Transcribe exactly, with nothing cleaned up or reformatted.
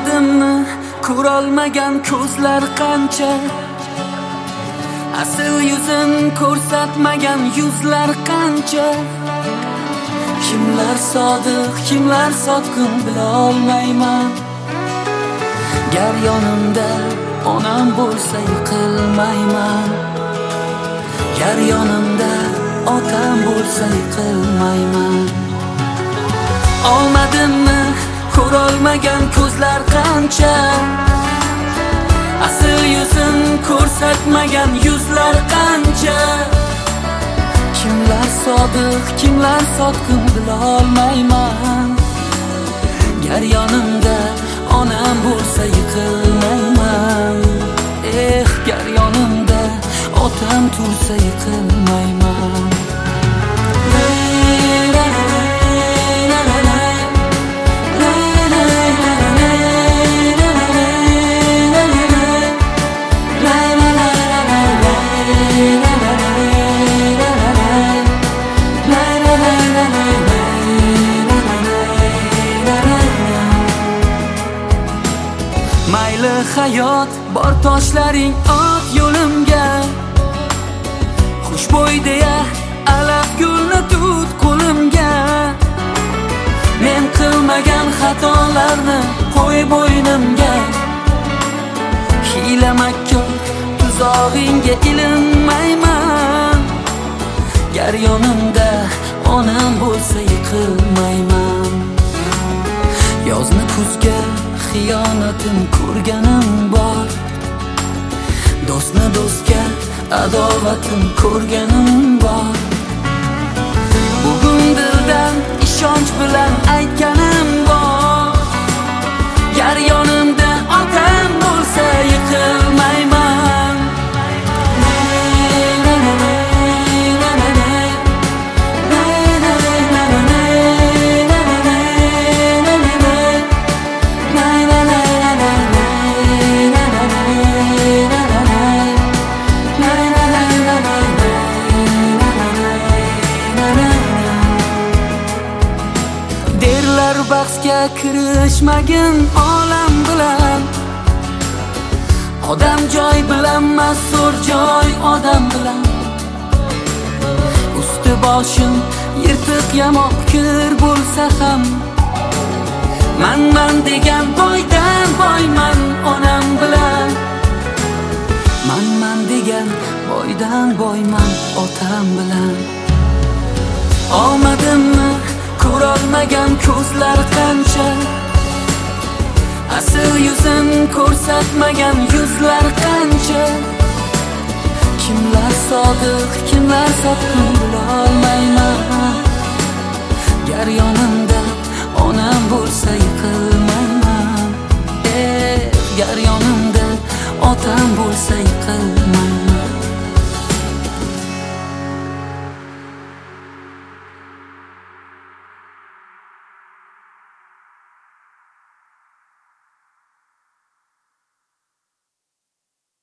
Olmadimmi ko'rolmagan ko'zlar qancha, asl yuzin ko'rsatmagan yuzlar qancha. Kimlar sodiq, kimlar sotqin bilolmayman. Gar yonimda onam bo'lsa yiqilmayman. Gar yonimda otam bo'lsa yiqilmayman. Olmadimmi ko'rolmagan ko'zlar qancha, asl yuzin ko'rsatmagan yuzlar qancha. Kimlar sodiq, kimlar sotqin bilolmayman. Gar yonimda onam bo'lsa yiqilmayman. Eh, gar yonimda otam tursa yiqilmayman. Mayli hayot bor toshlaring ot yo'limga, xushbo'y deya alaf gulni tut qo'limga. Men qilmagan xatolarni qo'y bo'ynimga, hiyla makkor tuzog'ingga ilinmayman. Gar yonimda onam bo'lsa yiqilmayman. Yozni kuzga xiyonatim ko'rganim bor, do'stni do'stga adovatim ko'rganim bor. Bugun dildan ishonch bilan aytganim bor. Gar yonimda otam bo'lsa yiqilmayman. Bahsga kirishmagin olam bilan, odam joy bilan mas'ul joy odam bilan. Usti boshim yirtiq yamoq kir bo'lsa ham, man man degan boydan boyman onam bilan. Man man degan boydan boyman otam bilan. Olmadimmi ko'rolmagan ko'zlar qancha, asl yuzin ko'rsatmagan yuzlar qancha. Kimlar sodiq, kimlar sotqin bilolmayman. Gar yonimda onam bo'lsa yiqilmayman. Eh, gar yonimda otam bo'lsa yiqilmayman.